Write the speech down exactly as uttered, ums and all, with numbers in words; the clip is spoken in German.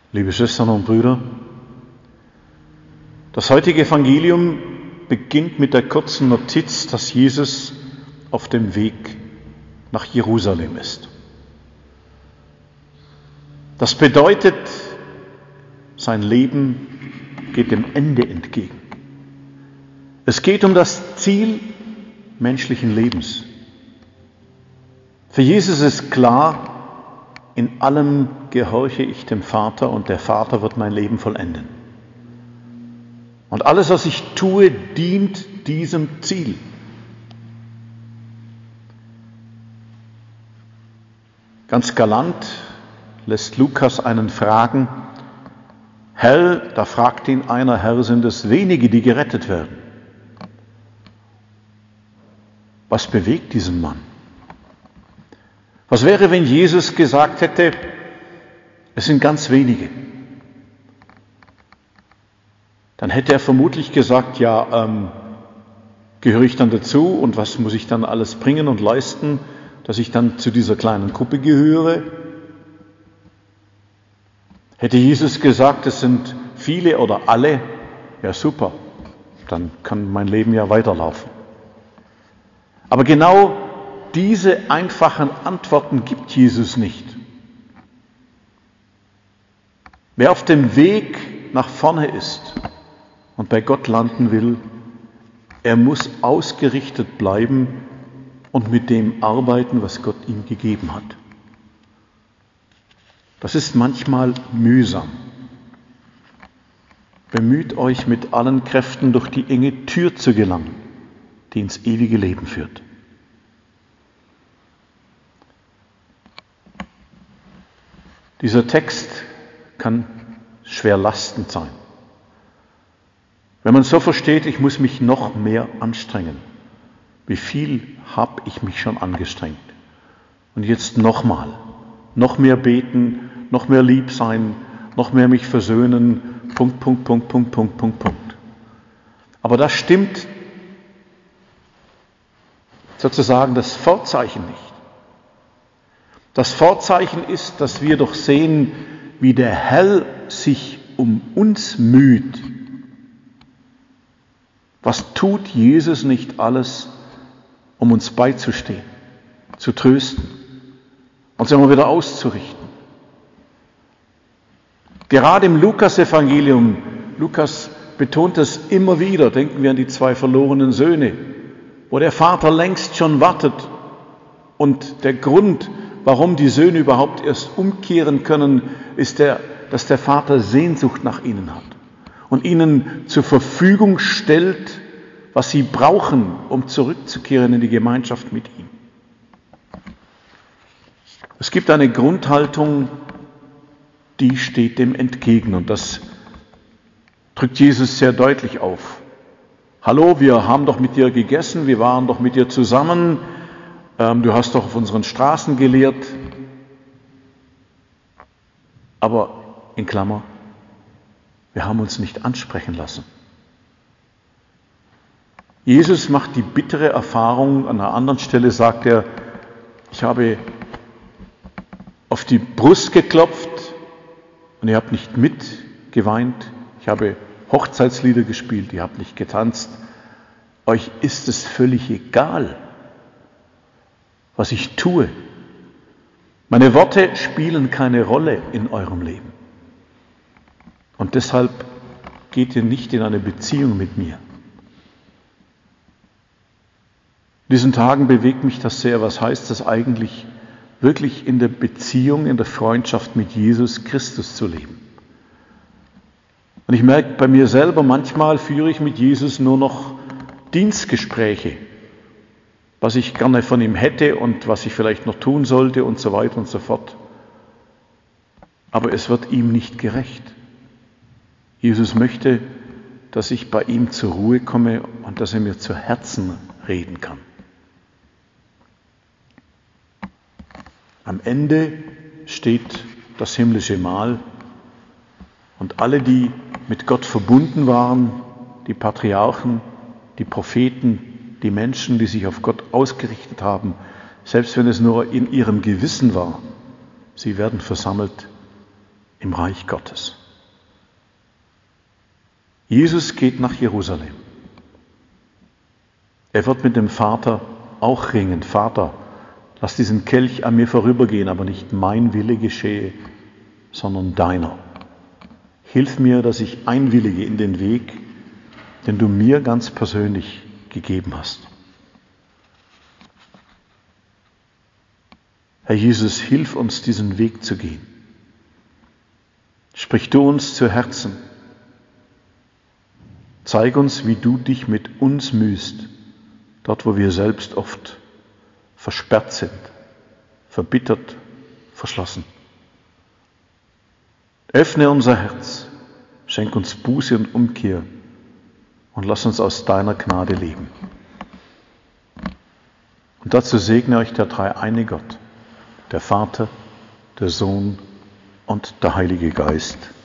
Liebe Schwestern und Brüder, das heutige Evangelium beginnt mit der kurzen Notiz, dass Jesus auf dem Weg nach Jerusalem ist. Das bedeutet, sein Leben geht dem Ende entgegen. Es geht um das Ziel menschlichen Lebens. Für Jesus ist klar, in allem gehorche ich dem Vater und der Vater wird mein Leben vollenden. Und alles, was ich tue, dient diesem Ziel. Ganz galant lässt Lukas einen fragen, Herr, da fragt ihn einer, Herr, sind es wenige, die gerettet werden? Was bewegt diesen Mann? Was wäre, wenn Jesus gesagt hätte, es sind ganz wenige? Dann hätte er vermutlich gesagt, ja, ähm, gehöre ich dann dazu und was muss ich dann alles bringen und leisten, dass ich dann zu dieser kleinen Gruppe gehöre? Hätte Jesus gesagt, es sind viele oder alle, ja super, dann kann mein Leben ja weiterlaufen. Aber genau diese einfachen Antworten gibt Jesus nicht. Wer auf dem Weg nach vorne ist und bei Gott landen will, er muss ausgerichtet bleiben und mit dem arbeiten, was Gott ihm gegeben hat. Das ist manchmal mühsam. Bemüht euch mit allen Kräften durch die enge Tür zu gelangen, die ins ewige Leben führt. Dieser Text kann schwer lastend sein. Wenn man so versteht, ich muss mich noch mehr anstrengen. Wie viel habe ich mich schon angestrengt? Und jetzt nochmal, noch mehr beten, noch mehr lieb sein, noch mehr mich versöhnen, Punkt, Punkt, Punkt, Punkt, Punkt, Punkt, Punkt. Aber das stimmt sozusagen das Vorzeichen nicht. Das Vorzeichen ist, dass wir doch sehen, wie der Herr sich um uns müht. Was tut Jesus nicht alles, um uns beizustehen, zu trösten, uns immer wieder auszurichten? Gerade im Lukas-Evangelium, Lukas betont es immer wieder, denken wir an die zwei verlorenen Söhne, wo der Vater längst schon wartet und der Grund, warum die Söhne überhaupt erst umkehren können, ist, der, dass der Vater Sehnsucht nach ihnen hat und ihnen zur Verfügung stellt, was sie brauchen, um zurückzukehren in die Gemeinschaft mit ihm. Es gibt eine Grundhaltung, die steht dem entgegen und das drückt Jesus sehr deutlich auf. Hallo, wir haben doch mit dir gegessen, wir waren doch mit dir zusammen, du hast doch auf unseren Straßen gelehrt, aber in Klammer, wir haben uns nicht ansprechen lassen. Jesus macht die bittere Erfahrung, an einer anderen Stelle sagt er, ich habe auf die Brust geklopft und ihr habt nicht mitgeweint, ich habe Hochzeitslieder gespielt, ihr habt nicht getanzt, euch ist es völlig egal, was ich tue. Meine Worte spielen keine Rolle in eurem Leben. Und deshalb geht ihr nicht in eine Beziehung mit mir. In diesen Tagen bewegt mich das sehr. Was heißt das eigentlich, wirklich in der Beziehung, in der Freundschaft mit Jesus Christus zu leben? Und ich merke bei mir selber, manchmal führe ich mit Jesus nur noch Dienstgespräche, was ich gerne von ihm hätte und was ich vielleicht noch tun sollte und so weiter und so fort. Aber es wird ihm nicht gerecht. Jesus möchte, dass ich bei ihm zur Ruhe komme und dass er mir zu Herzen reden kann. Am Ende steht das himmlische Mahl und alle, die mit Gott verbunden waren, die Patriarchen, die Propheten, die Menschen, die sich auf Gott ausgerichtet haben, selbst wenn es nur in ihrem Gewissen war, sie werden versammelt im Reich Gottes. Jesus geht nach Jerusalem. Er wird mit dem Vater auch ringen. Vater, lass diesen Kelch an mir vorübergehen, aber nicht mein Wille geschehe, sondern deiner. Hilf mir, dass ich einwillige in den Weg, den du mir ganz persönlich gegeben hast. Herr Jesus, hilf uns, diesen Weg zu gehen. Sprich du uns zu Herzen. Zeig uns, wie du dich mit uns mühst, dort wo wir selbst oft versperrt sind, verbittert, verschlossen. Öffne unser Herz, schenk uns Buße und Umkehr und lass uns aus deiner Gnade leben. Und dazu segne euch der dreieine Gott, der Vater, der Sohn und der Heilige Geist.